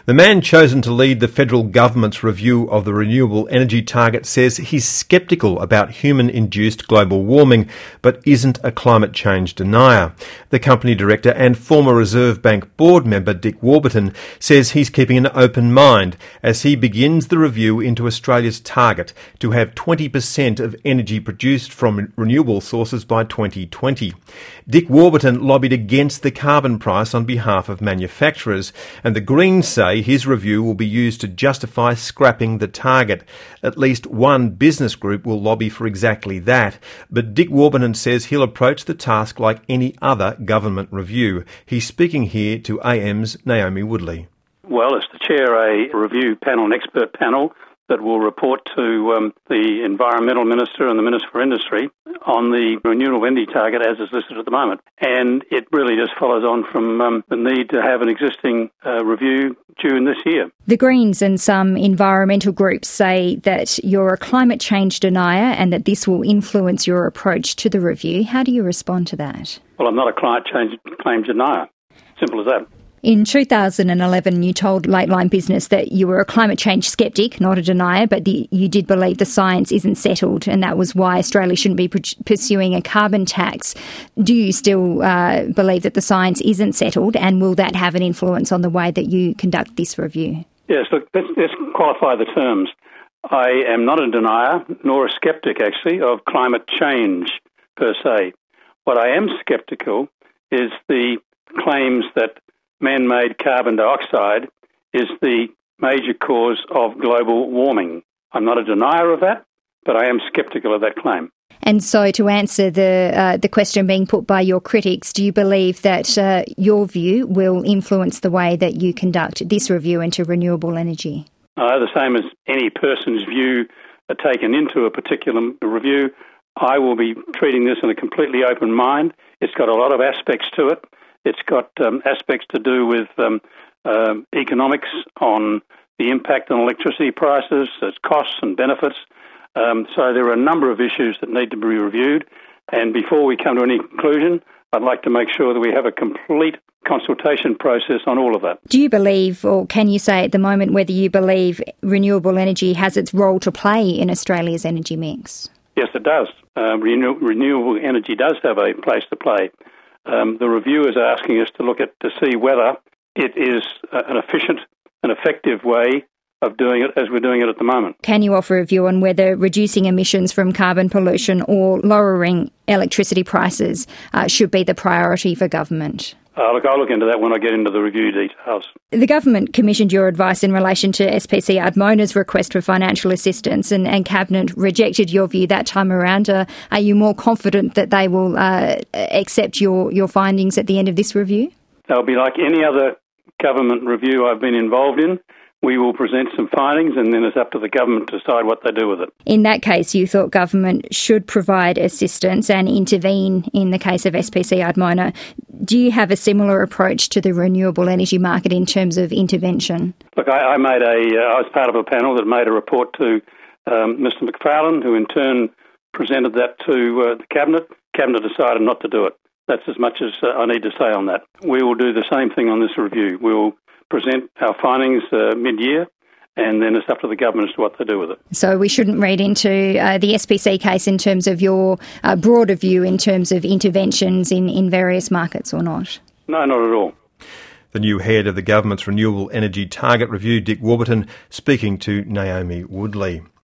The man chosen to lead the federal government's review of the renewable energy target says he's sceptical about human-induced global warming, but isn't a climate change denier. The company director and former Reserve Bank board member Dick Warburton says he's keeping an open mind as he begins the review into Australia's target to have 20% of energy produced from renewable sources by 2020. Dick Warburton lobbied against the carbon price on behalf of manufacturers, and the Greens say his review will be used to justify scrapping the target. At least one business group will lobby for exactly that, but Dick Warburton says he'll approach the task like any other government review. He's speaking here to AM's Naomi Woodley. Well, it's to chair a review panel, an expert panel, that will report to the Environmental Minister and the Minister for Industry on the renewable energy target as is listed at the moment. And it really just follows on from the need to have an existing review due in this year. The Greens and some environmental groups say that you're a climate change denier and that this will influence your approach to the review. How do you respond to that? Well, I'm not a climate change claim denier. Simple as that. In 2011, you told Lateline Business that you were a climate change sceptic, not a denier, but you did believe the science isn't settled, and that was why Australia shouldn't be pursuing a carbon tax. Do you still believe that the science isn't settled, and will that have an influence on the way that you conduct this review? Yes, look, let's qualify the terms. I am not a denier, nor a sceptic, actually, of climate change per se. What I am sceptical is the claims that man-made carbon dioxide is the major cause of global warming. I'm not a denier of that, but I am sceptical of that claim. And so to answer the question being put by your critics, do you believe that your view will influence the way that you conduct this review into renewable energy? The same as any person's view taken into a particular review, I will be treating this in a completely open mind. It's got a lot of aspects to it. It's got aspects to do with economics on the impact on electricity prices, its costs and benefits. So there are a number of issues that need to be reviewed. And before we come to any conclusion, I'd like to make sure that we have a complete consultation process on all of that. Do you believe, or can you say at the moment, whether you believe renewable energy has its role to play in Australia's energy mix? Yes, it does. Renewable energy does have a place to play. The review is asking us to look at to see whether it is an efficient and effective way of doing it as we're doing it at the moment. Can you offer a view on whether reducing emissions from carbon pollution or lowering electricity prices should be the priority for government? I'll look into that when I get into the review details. The government commissioned your advice in relation to SPC Ardmona's request for financial assistance and Cabinet rejected your view that time around. Are you more confident that they will accept your findings at the end of this review? They'll be like any other government review I've been involved in. We will present some findings and then it's up to the government to decide what they do with it. In that case, you thought government should provide assistance and intervene in the case of SPC Ardmona. Do you have a similar approach to the renewable energy market in terms of intervention? Look, I was part of a panel that made a report to Mr McFarlane, who in turn presented that to the Cabinet. Cabinet decided not to do it. That's as much as I need to say on that. We will do the same thing on this review. We'll present our findings mid-year, and then it's up to the government as to what they do with it. So we shouldn't read into the SPC case in terms of your broader view in terms of interventions in various markets or not? No, not at all. The new head of the government's renewable energy target review, Dick Warburton, speaking to Naomi Woodley.